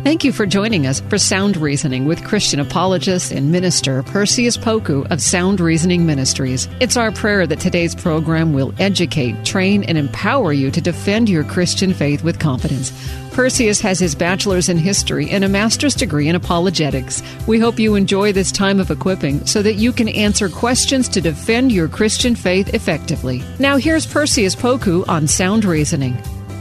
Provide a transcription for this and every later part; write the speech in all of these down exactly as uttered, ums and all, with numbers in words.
Thank you for joining us for Sound Reasoning with Christian apologist and minister Perseus Poku of Sound Reasoning Ministries. It's our prayer that today's program will educate, train, and empower you to defend your Christian faith with confidence. Perseus has his bachelor's in history and a master's degree in apologetics. We hope you enjoy this time of equipping so that you can answer questions to defend your Christian faith effectively. Now here's Perseus Poku on Sound Reasoning.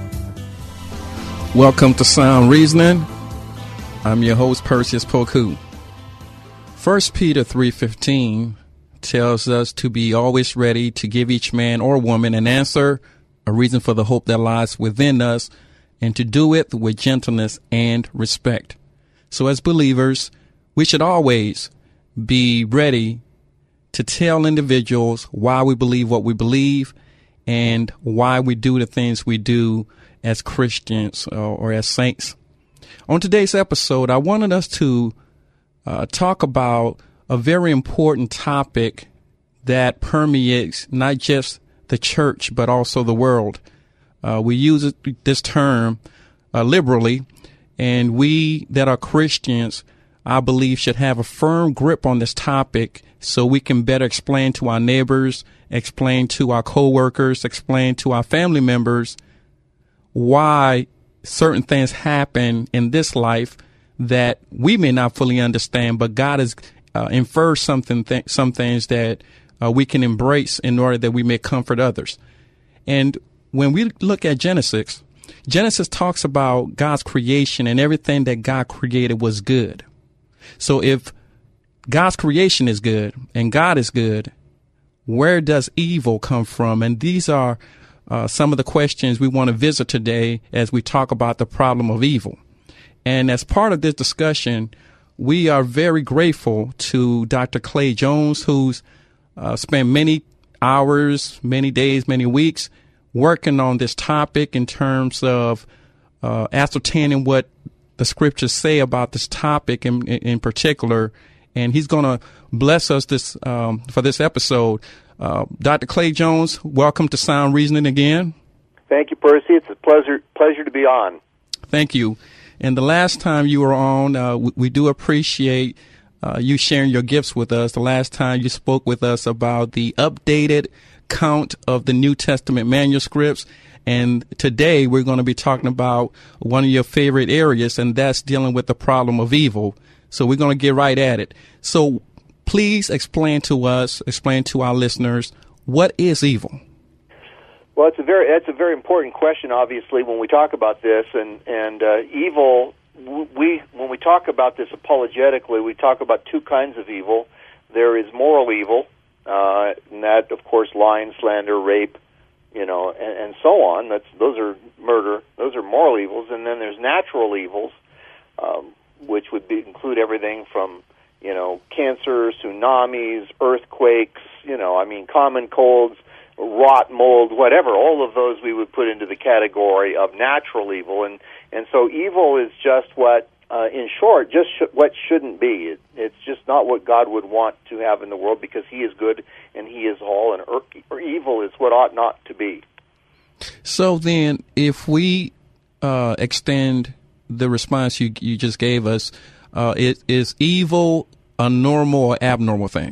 Welcome to Sound Reasoning. I'm your host, Perseus Poku. First Peter three fifteen tells us to be always ready to give each man or woman an answer, a reason for the hope that lies within us, and to do it with gentleness and respect. So as believers, we should always be ready to tell individuals why we believe what we believe and why we do the things we do as Christians or, or as saints. On today's episode, I wanted us to uh, talk about a very important topic that permeates not just the church, but also the world. Uh, we use it, this term uh, liberally, and we that are Christians, I believe, should have a firm grip on this topic so we can better explain to our neighbors, explain to our coworkers, explain to our family members why certain things happen in this life that we may not fully understand, but God has uh, inferred something, th- some things that uh, we can embrace in order that we may comfort others. And when we look at Genesis, Genesis talks about God's creation and everything that God created was good. So if God's creation is good and God is good, where does evil come from? And these are Uh, some of the questions we want to visit today as we talk about the problem of evil. And as part of this discussion, we are very grateful to Doctor Clay Jones, who's uh, spent many hours, many days, many weeks working on this topic in terms of uh, ascertaining what the scriptures say about this topic in, in particular. And he's going to bless us this um, for this episode. Uh, Doctor Clay Jones, welcome to Sound Reasoning again. Thank you, Percy. It's a pleasure pleasure to be on. Thank you. And the last time you were on, uh, we, we do appreciate uh, you sharing your gifts with us. The last time you spoke with us about the updated count of the New Testament manuscripts. And today we're going to be talking about one of your favorite areas, and that's dealing with the problem of evil. So we're going to get right at it. So please explain to us, explain to our listeners, what is evil? Well, it's a very that's a very important question, obviously, when we talk about this. And and uh, evil, we when we talk about this apologetically, we talk about two kinds of evil. There is moral evil, uh, and that, of course, lying, slander, rape, you know, and, and so on. That's those are murder. Those are moral evils. And then there's natural evils, um, which would be, include everything from you know, cancer, tsunamis, earthquakes, you know, I mean, common colds, rot, mold, whatever. All of those we would put into the category of natural evil. And, and so evil is just what, uh, in short, just sh- what shouldn't be. It, it's just not what God would want to have in the world because He is good and He is all, and er- or evil is what ought not to be. So then, if we uh, extend the response you, you just gave us, Uh, is, is evil a normal or abnormal thing?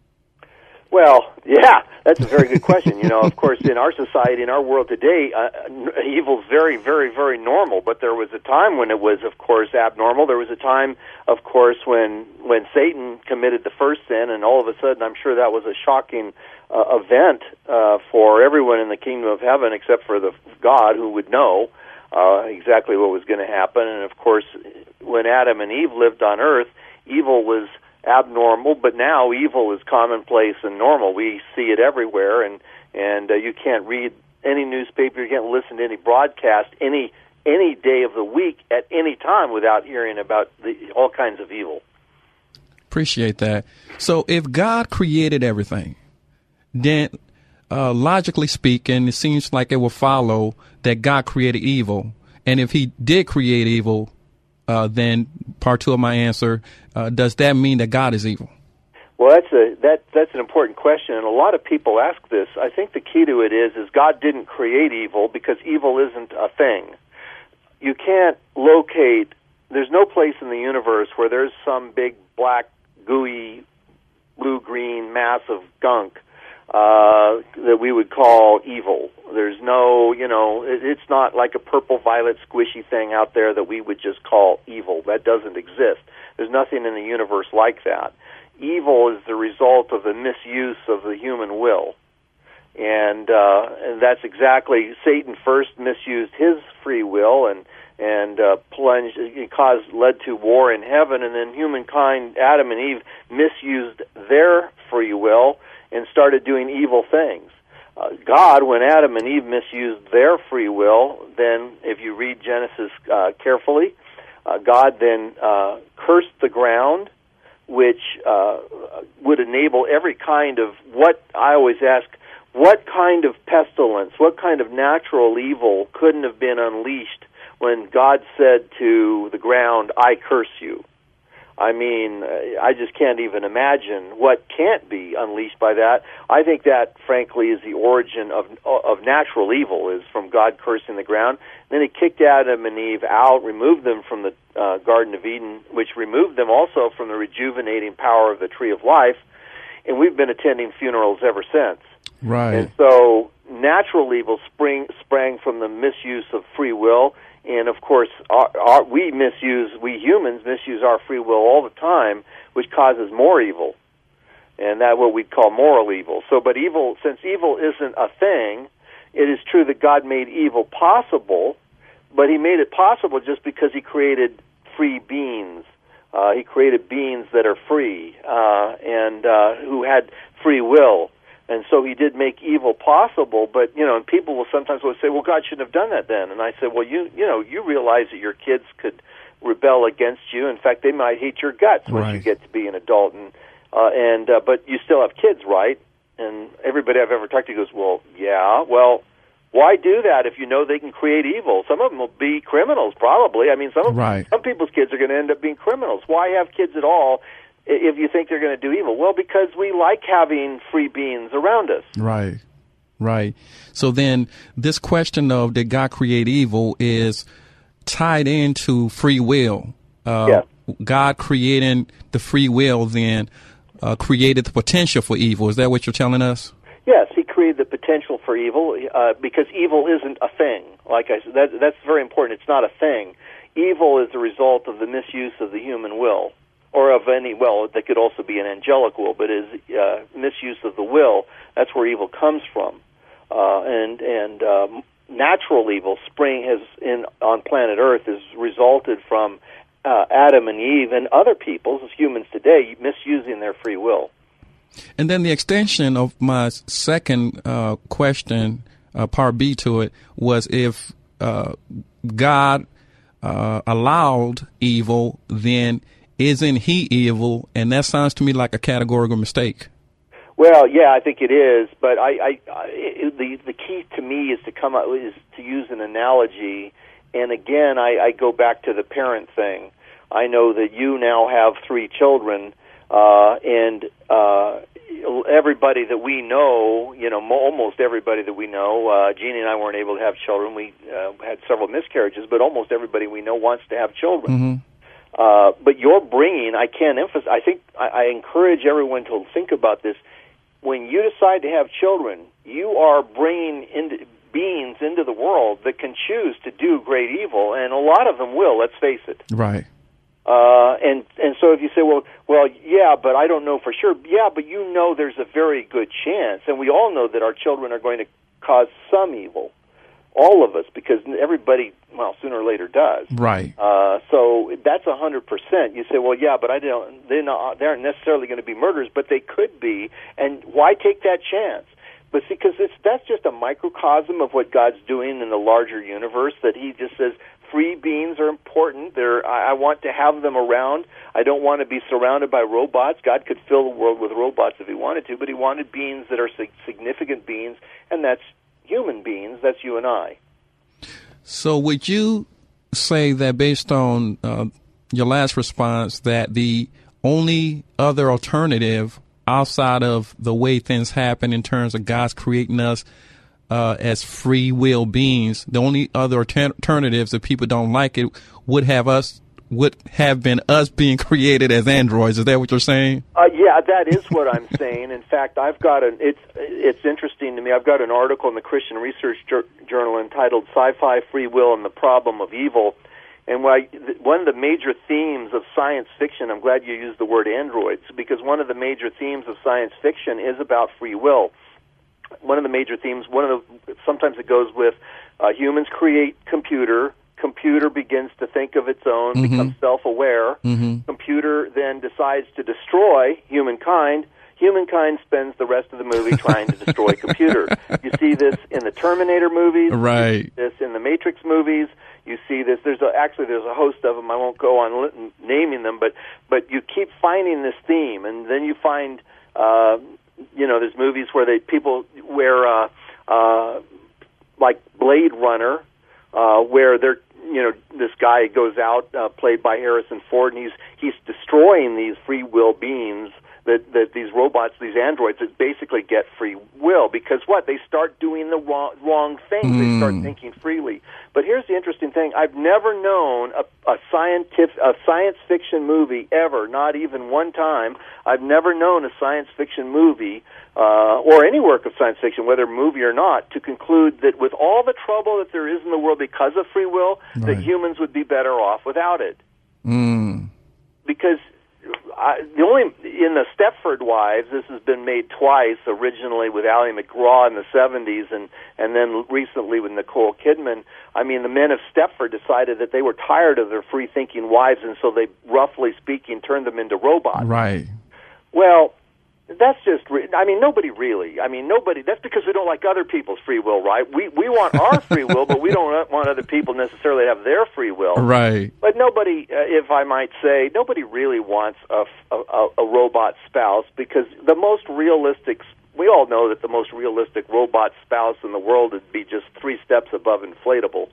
Well, yeah, that's a very good question. You know, of course, in our society, in our world today, uh, evil is very, very, very normal. But there was a time when it was, of course, abnormal. There was a time, of course, when when Satan committed the first sin, and all of a sudden, I'm sure that was a shocking uh, event uh, for everyone in the kingdom of heaven, except for the God who would know uh, exactly what was going to happen. And of course, when Adam and Eve lived on earth, evil was abnormal, but now evil is commonplace and normal. We see it everywhere, and and uh, you can't read any newspaper, you can't listen to any broadcast any any day of the week at any time without hearing about the, all kinds of evil. Appreciate that. So if God created everything, then uh, logically speaking, it seems like it will follow that God created evil. And if He did create evil, Uh, then part two of my answer, uh, does that mean that God is evil? Well, that's a that that's an important question, and a lot of people ask this. I think the key to it is is God didn't create evil because evil isn't a thing. You can't locate there's no place in the universe where there's some big black gooey blue-green mass of gunk uh, that we would call evil. There's no, you know, it, it's not like a purple-violet squishy thing out there that we would just call evil. That doesn't exist. There's nothing in the universe like that. Evil is the result of the misuse of the human will. And, uh, and that's exactly, Satan first misused his free will and and uh, plunged, it caused, led to war in heaven, and then humankind, Adam and Eve, misused their free will and started doing evil things. Uh, God, when Adam and Eve misused their free will, then if you read Genesis uh, carefully, uh, God then uh, cursed the ground, which uh, would enable every kind of, what I always ask, what kind of pestilence, what kind of natural evil couldn't have been unleashed when God said to the ground, I curse you? I mean, I just can't even imagine what can't be unleashed by that. I think that, frankly, is the origin of of natural evil, is from God cursing the ground. Then he kicked Adam and Eve out, removed them from the uh, Garden of Eden, which removed them also from the rejuvenating power of the Tree of Life, and we've been attending funerals ever since. Right. And so natural evil spring, sprang from the misuse of free will. And, of course, our, our, we misuse, we humans misuse our free will all the time, which causes more evil. And that's what we'd call moral evil. So, but evil, since evil isn't a thing, it is true that God made evil possible, but he made it possible just because he created free beings. Uh, he created beings that are free uh, and uh, who had free will. And so he did make evil possible, but, you know, and people will sometimes will say, well, God shouldn't have done that then. And I say, well, you you know, you realize that your kids could rebel against you. In fact, they might hate your guts once right. you get to be an adult. And, uh, and uh, but you still have kids, right? And everybody I've ever talked to goes, well, yeah, well, why do that if you know they can create evil? Some of them will be criminals, probably. I mean, some of, right. some people's kids are going to end up being criminals. Why have kids at all if you think they're going to do evil? Well, because we like having free beings around us. Right, right. So then this question of did God create evil is tied into free will. Uh, yeah. God creating the free will then uh, created the potential for evil. Is that what you're telling us? Yes, he created the potential for evil uh, because evil isn't a thing. Like I said, that, that's very important. It's not a thing. Evil is the result of the misuse of the human will. Or of any, well, that could also be an angelic will, but is uh, misuse of the will. That's where evil comes from, uh, and and um, natural evil spring has in on planet Earth has resulted from uh, Adam and Eve and other peoples, as humans today, misusing their free will. And then the extension of my second uh, question, uh, part B to it, was if uh, God uh, allowed evil, then isn't he evil? And that sounds to me like a categorical mistake. Well, yeah, I think it is. But I, I, I the the key to me is to come up is to use an analogy. And again, I, I go back to the parent thing. I know that you now have three children, uh, and uh, everybody that we know, you know, mo- almost everybody that we know. Uh, Jeannie and I weren't able to have children. We uh, had several miscarriages, but almost everybody we know wants to have children. Mm-hmm. Uh, but you're bringing, I can't emphasize, I think, I, I encourage everyone to think about this. When you decide to have children, you are bringing into, beings into the world that can choose to do great evil, and a lot of them will, let's face it. Right. Uh, and, and so if you say, well, well, yeah, but I don't know for sure. Yeah, but you know there's a very good chance, and we all know that our children are going to cause some evil. All of us, because everybody, well, sooner or later does. Right. Uh, so that's a hundred percent. You say, well, yeah, but I don't. They're not. They aren't necessarily going to be murderers, but they could be. And why take that chance? But see, because it's that's just a microcosm of what God's doing in the larger universe. That He just says free beings are important. They're. I, I want to have them around. I don't want to be surrounded by robots. God could fill the world with robots if He wanted to, but He wanted beings that are significant beings, and that's human beings. That's you and I. So would you say that based on uh, your last response that the only other alternative outside of the way things happen in terms of God's creating us uh, as free will beings, the only other alter- alternatives if people don't like it would have us would have been us being created as androids. Is that what you're saying? Uh, yeah, that is what I'm saying. In fact, I've got an, it's, it's interesting to me. I've got an article in the Christian Research Jur- Journal entitled Sci-Fi, Free Will, and the Problem of Evil. And what I, one of the major themes of science fiction, I'm glad you used the word androids, because one of the major themes of science fiction is about free will. One of the major themes, one of the, sometimes it goes with uh, humans create computer, computer begins to think of its own, mm-hmm. becomes self-aware, mm-hmm. computer then decides to destroy humankind, humankind spends the rest of the movie trying to destroy computer. You see this in the Terminator movies, right. You see this in the Matrix movies, you see this, there's a, actually there's a host of them, I won't go on li- naming them, but, but you keep finding this theme, and then you find... Uh, You know, there's movies where they people where uh, uh, like Blade Runner, uh, where they're you know this guy goes out, uh, played by Harrison Ford, and he's he's destroying these free will beings that that these robots, these androids, that basically get free will because what they start doing the wrong wrong things. Mm. They start thinking freely. But here's the interesting thing: I've never known a, a scientific a science fiction movie ever, not even one time. I've never known a science fiction movie uh, or any work of science fiction, whether movie or not, to conclude that with all the trouble that there is in the world because of free will, right. that humans would be better off without it. Mm. Because I, the only in the Stepford Wives, this has been made twice. Originally with Ally McGraw in the seventies, and and then recently with Nicole Kidman. I mean, the men of Stepford decided that they were tired of their free-thinking wives, and so they, roughly speaking, turned them into robots. Right. Well, that's just. Re- I mean, nobody really. I mean, nobody. That's because we don't like other people's free will, right? We we want our free will, but we don't want other people necessarily to have their free will. Right. But nobody, uh, if I might say, nobody really wants a, a, a robot spouse because the most realistic. We all know that the most realistic robot spouse in the world would be just three steps above inflatable.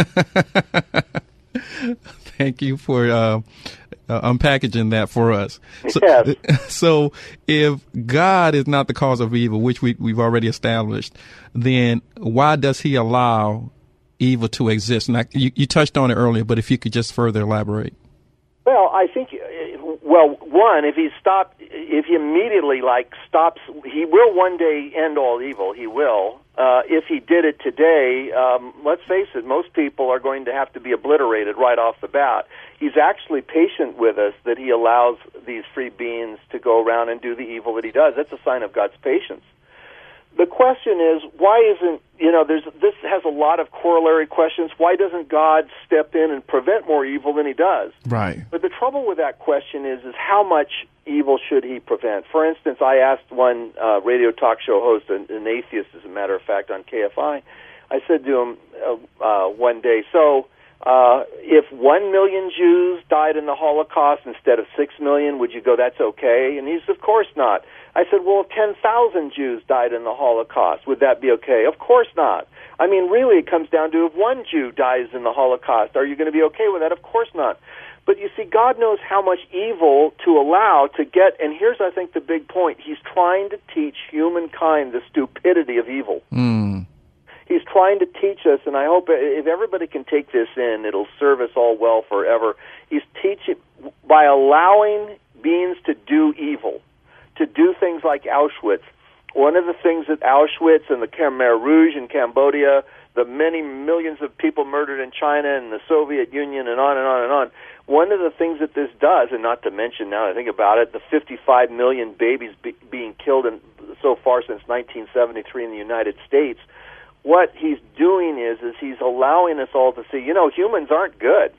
Thank you for uh, uh, unpackaging that for us. So, yes. So if God is not the cause of evil, which we, we've already established, then why does he allow evil to exist? And I, you, you touched on it earlier, but if you could just further elaborate. Well, I think, well, one, if he stopped, if he immediately, like, stops, he will one day end all evil, he will. Uh, if he did it today, um, let's face it, most people are going to have to be obliterated right off the bat. He's actually patient with us that he allows these free beings to go around and do the evil that he does. That's a sign of God's patience. The question is, why isn't, you know, there's this has a lot of corollary questions. Why doesn't God step in and prevent more evil than he does? Right. But the trouble with that question is, is how much evil should he prevent? For instance, I asked one uh, radio talk show host, an, an atheist, as a matter of fact, on K F I, I said to him uh, uh, one day, so uh, if one million Jews died in the Holocaust instead of six million, would you go, that's okay? And he said, of course not. I said, well, if ten thousand Jews died in the Holocaust, would that be okay? Of course not. I mean, really, it comes down to if one Jew dies in the Holocaust, are you going to be okay with that? Of course not. But you see, God knows how much evil to allow to get, and here's, I think, the big point. He's trying to teach humankind the stupidity of evil. Mm. He's trying to teach us, and I hope if everybody can take this in, it'll serve us all well forever. He's teaching, by allowing beings to do evil, to do things like Auschwitz. One of the things at Auschwitz and the Khmer Rouge in Cambodia, the many millions of people murdered in China and the Soviet Union and on and on and on, one of the things that this does, and not to mention now that I think about it, the fifty-five million babies be, being killed in, so far since nineteen seventy-three in the United States, what he's doing is, is he's allowing us all to see, you know, humans aren't good.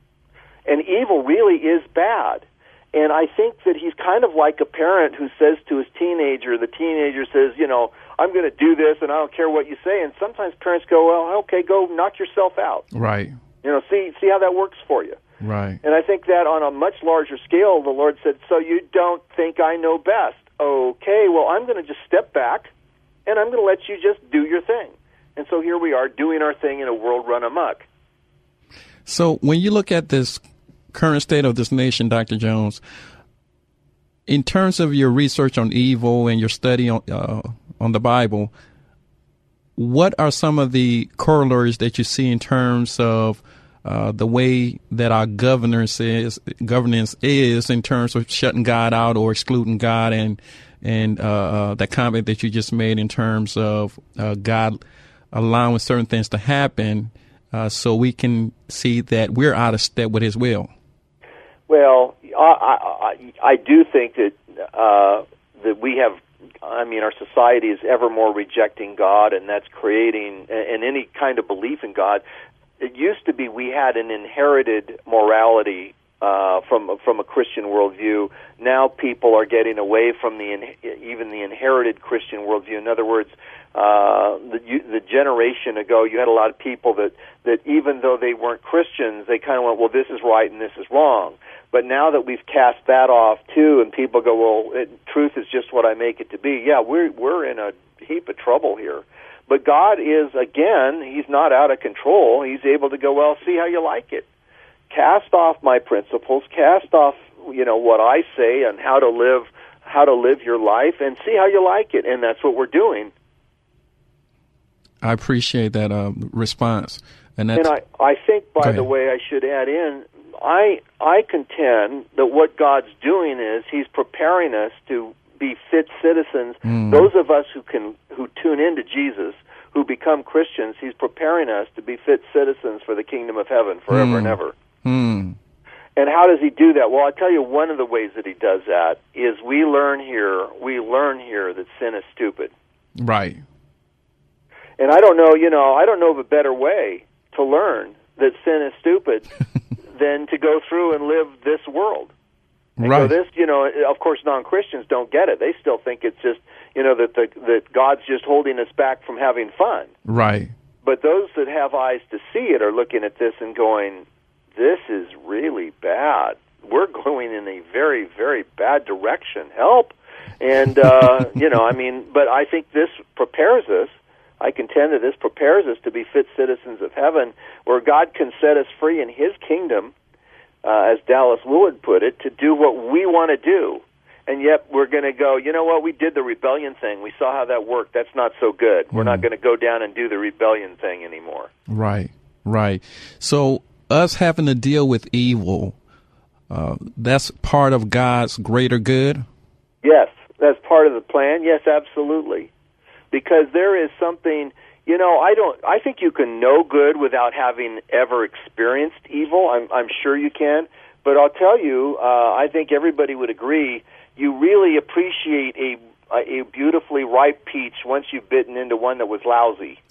And evil really is bad. And I think that he's kind of like a parent who says to his teenager, the teenager says, you know, I'm going to do this and I don't care what you say. And sometimes parents go, well, okay, go knock yourself out. Right. You know, see see how that works for you. Right. And I think that on a much larger scale, the Lord said, so you don't think I know best. Okay, well, I'm going to just step back and I'm going to let you just do your thing. And so here we are doing our thing in a world run amok. So when you look at this current state of this nation, Doctor Jones, in terms of your research on evil and your study on uh, on the Bible, what are some of the corollaries that you see in terms of uh, the way that our governance is, governance is in terms of shutting God out or excluding God, and and uh, uh, that comment that you just made in terms of uh, God allowing certain things to happen uh, so we can see that we're out of step with His will. Well, I, I, I do think that uh, that we have. I mean, our society is ever more rejecting God, and that's creating, and any kind of belief in God. It used to be we had an inherited morality uh, from from a Christian worldview. Now people are getting away from the even the inherited Christian worldview. In other words, uh, the, the generation ago, you had a lot of people that, that even though they weren't Christians, they kind of went, well, this is right and this is wrong. But now that we've cast that off too, and people go, well, it, truth is just what I make it to be. Yeah, we're we're in a heap of trouble here. But God is, again, He's not out of control. He's able to go, well, see how you like it. Cast off my principles, cast off, you know, what I say and how to live, how to live your life, and see how you like it. And that's what we're doing. I appreciate that uh, response. And, that's, and I, I think, by the way, I should add in, I I contend that what God's doing is He's preparing us to be fit citizens. Mm. Those of us who can who tune into Jesus, who become Christians, He's preparing us to be fit citizens for the kingdom of heaven forever mm. and ever. Mm. And how does He do that? Well, I'll tell you one of the ways that He does that is we learn here, we learn here that sin is stupid. Right. And I don't know, you know, I don't know of a better way to learn that sin is stupid than to go through and live this world. And right. So this, you know, of course, non-Christians don't get it. They still think it's just, you know, that the, that God's just holding us back from having fun. Right. But those that have eyes to see it are looking at this and going, this is really bad. We're going in a very, very bad direction. Help. And, uh, you know, I mean, but I think this prepares us. I contend that this prepares us to be fit citizens of heaven, where God can set us free in His kingdom, uh, as Dallas Willard put it, to do what we want to do. And yet we're going to go, you know what, we did the rebellion thing. We saw how that worked. That's not so good. Mm. We're not going to go down and do the rebellion thing anymore. Right, right. So us having to deal with evil, uh, that's part of God's greater good? Yes, that's part of the plan. Yes, absolutely. Because there is something, you know, I don't. I think you can know good without having ever experienced evil. I'm, I'm sure you can. But I'll tell you, uh, I think everybody would agree, you really appreciate a a beautifully ripe peach once you've bitten into one that was lousy.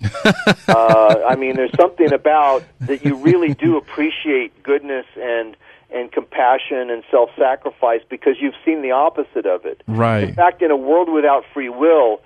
uh, I mean, there's something about that you really do appreciate goodness and and compassion and self-sacrifice because you've seen the opposite of it. Right. In fact, in a world without free will,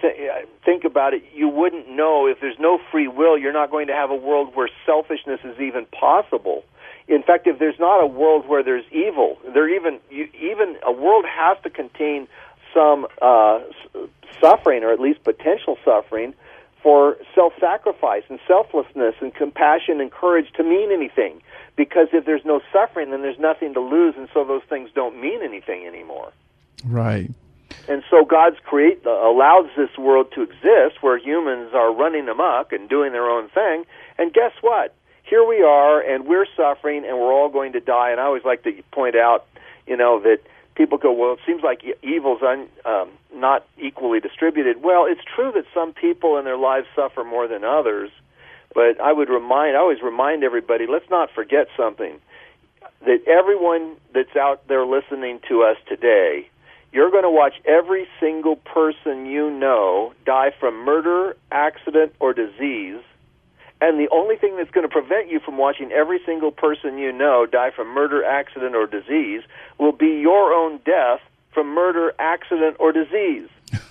think about it, you wouldn't know, if there's no free will, you're not going to have a world where selfishness is even possible. In fact, if there's not a world where there's evil, there even you, even a world has to contain some uh, suffering, or at least potential suffering, for self-sacrifice and selflessness and compassion and courage to mean anything. Because if there's no suffering, then there's nothing to lose, and so those things don't mean anything anymore. Right. And so God's create allows this world to exist where humans are running amok and doing their own thing. And guess what? Here we are, and we're suffering, and we're all going to die. And I always like to point out, you know, that people go, well, it seems like evil's un, um, not equally distributed. Well, it's true that some people in their lives suffer more than others. But I would remind, I always remind everybody, let's not forget something, that everyone that's out there listening to us today, you're going to watch every single person you know die from murder, accident, or disease. And the only thing that's going to prevent you from watching every single person you know die from murder, accident, or disease will be your own death from murder, accident, or disease.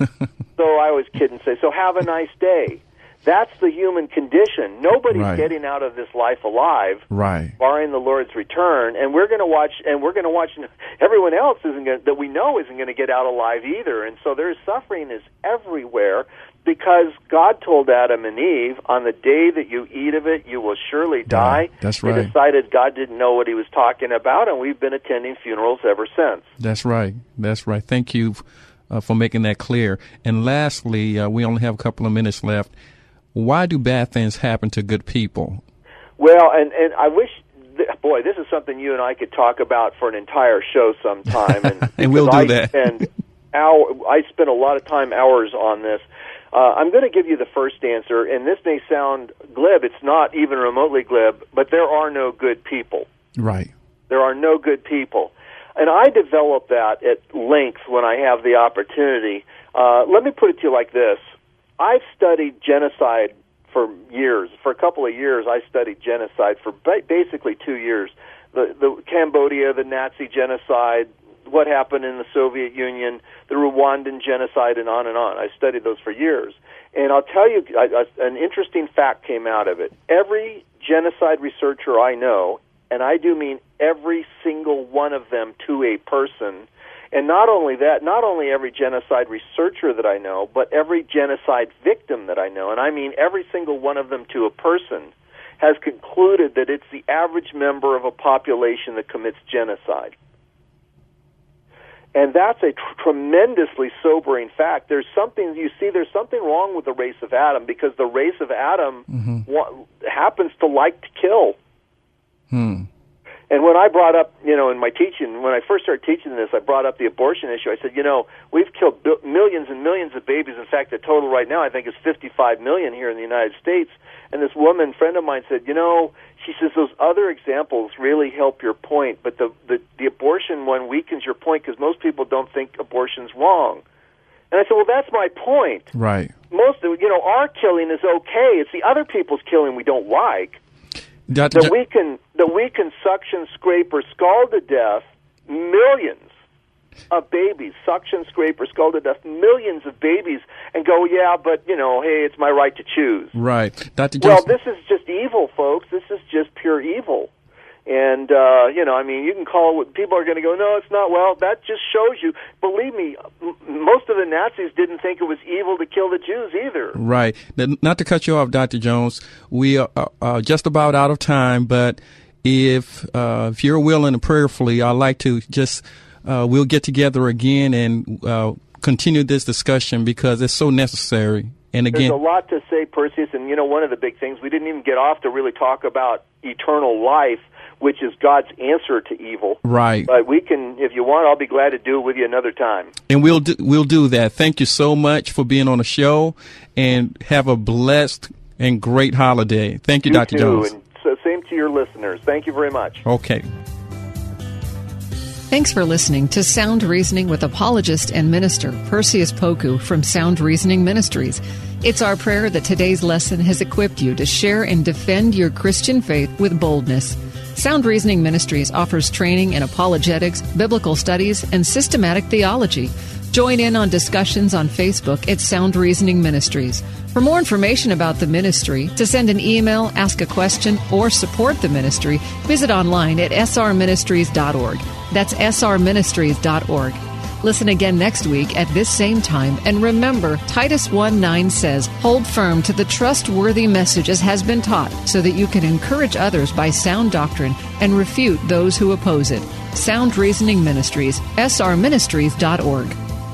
So I always kid and say, so have a nice day. That's the human condition. Nobody's right. getting out of this life alive, right. barring the Lord's return. And we're going to watch, and we're going to watch. Everyone else isn't going that we know isn't going to get out alive either. And so there's suffering is everywhere because God told Adam and Eve, on the day that you eat of it, you will surely die. Yeah, that's right. They decided God didn't know what He was talking about, and we've been attending funerals ever since. That's right. That's right. Thank you uh, for making that clear. And lastly, uh, we only have a couple of minutes left. Why do bad things happen to good people? Well, and, and I wish, boy, this is something you and I could talk about for an entire show sometime. And, and we'll do I that. Spend hour, I spend a lot of time, hours on this. Uh, I'm going to give you the first answer, and this may sound glib. It's not even remotely glib, but there are no good people. Right. There are no good people. And I develop that at length when I have the opportunity. Uh, let me put it to you like this. I've studied genocide for years. For a couple of years, I studied genocide for ba- basically two years. The, the Cambodia, the Nazi genocide, what happened in the Soviet Union, the Rwandan genocide, and on and on. I studied those for years. And I'll tell you, I, I, an interesting fact came out of it. Every genocide researcher I know, and I do mean every single one of them to a person, and not only that, not only every genocide researcher that I know, but every genocide victim that I know, and I mean every single one of them to a person, has concluded that it's the average member of a population that commits genocide. And that's a tr- tremendously sobering fact. There's something, you see, there's something wrong with the race of Adam, because the race of Adam mm-hmm. wa- happens to like to kill. Hmm. And when I brought up, you know, in my teaching, when I first started teaching this, I brought up the abortion issue. I said, you know, we've killed bi- millions and millions of babies. In fact, the total right now, I think, is fifty-five million here in the United States. And this woman, friend of mine, said, you know, she says, those other examples really help your point, but the, the, the abortion one weakens your point because most people don't think abortion's wrong. And I said, well, that's my point. Right. Most of, you know, our killing is okay. It's the other people's killing we don't like. Doctor That Jo- we can that we can suction, scrape, or scald to death millions of babies, suction, scrape, or scald to death millions of babies, and go, yeah, but you know, hey, it's my right to choose. Right, Doctor Well, Johnson. this is just evil, folks. This is just pure evil. And, uh, you know, I mean, you can call it, people are going to go, no, it's not. Well, that just shows you, believe me, m- most of the Nazis didn't think it was evil to kill the Jews either. Right. Now, not to cut you off, Doctor Jones, we are uh, just about out of time, but if uh, if you're willing and prayerfully, I'd like to just, uh, we'll get together again and uh, continue this discussion because it's so necessary. And again, there's a lot to say, Perseus, and, you know, one of the big things, we didn't even get off to really talk about eternal life, which is God's answer to evil. Right. But we can, if you want, I'll be glad to do it with you another time. And we'll do, we'll do that. Thank you so much for being on the show, and have a blessed and great holiday. Thank you, you Doctor too, Jones. And so same to your listeners. Thank you very much. Okay. Thanks for listening to Sound Reasoning with apologist and minister Perseus Poku from Sound Reasoning Ministries. It's our prayer that today's lesson has equipped you to share and defend your Christian faith with boldness. Sound Reasoning Ministries offers training in apologetics, biblical studies, and systematic theology. Join in on discussions on Facebook at Sound Reasoning Ministries. For more information about the ministry, to send an email, ask a question, or support the ministry, visit online at s r ministries dot org. That's s r ministries dot org. Listen again next week at this same time, and remember, Titus one nine says, hold firm to the trustworthy message as has been taught, so that you can encourage others by sound doctrine and refute those who oppose it. Sound Reasoning Ministries, s r ministries dot org.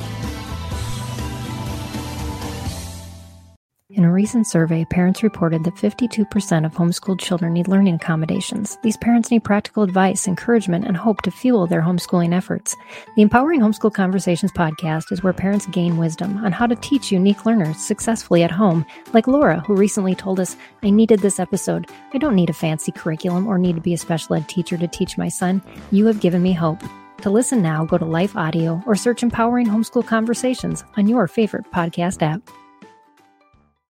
In a recent survey, parents reported that fifty-two percent of homeschooled children need learning accommodations. These parents need practical advice, encouragement, and hope to fuel their homeschooling efforts. The Empowering Homeschool Conversations podcast is where parents gain wisdom on how to teach unique learners successfully at home, like Laura, who recently told us, I needed this episode. I don't need a fancy curriculum or need to be a special ed teacher to teach my son. You have given me hope. To listen now, go to Life Audio or search Empowering Homeschool Conversations on your favorite podcast app.